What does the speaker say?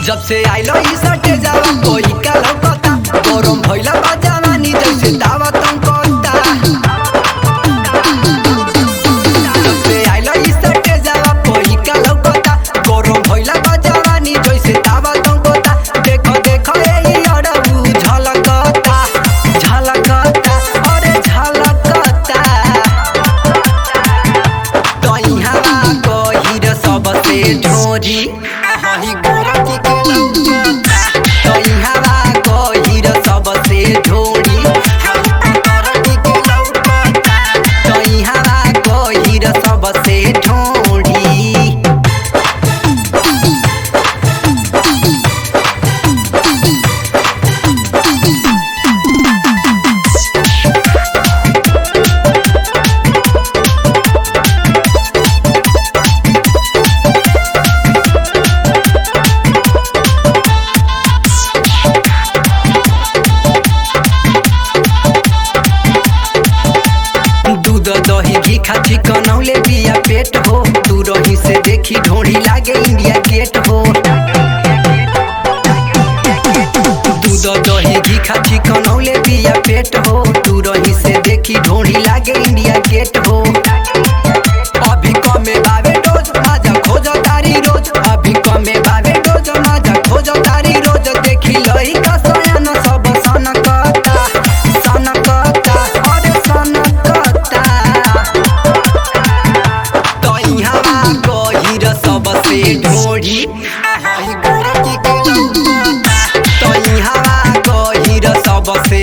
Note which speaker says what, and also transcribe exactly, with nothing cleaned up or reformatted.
Speaker 1: जब से आइलो ई सटे जावा कोई का लौकता गरम भइला बा जवानी जैसे दावा तुम कोता जब से आइलो ई सटे जावा कोई का लौकता गरम भइला बा जवानी जैसे दावा तुम कोता देखो देखो ए अड़बू झलकता झलकता अरे झलकता तो इहां गहिर सबसे ढोरी हही गोरकी के लौकता तो इहां गहिर सबसे ढोरी हही गोरकी के लौकता तो इहां गहिर सबसे ढोरी दूध दही घी खाची कनौले बिया पेट हो तू रही से देखी ढोड़ी लागे इंडिया गेट हो दूध दही घी खाची कनौले बिया पेट हो तू रही से देखी ढोड़ी लागे इंडिया गेट हो अभी कमे बावे डोज आजा खोजो तारी रोज अभी कमे बावे डोज आजा खोजो तारी रोज देखी लई का सयान सब सनकता सनकता अरे सनकता तो इहां गहिर सबसे ढोरी हही गोरकी के लौकता तो इहां गहिर सबसे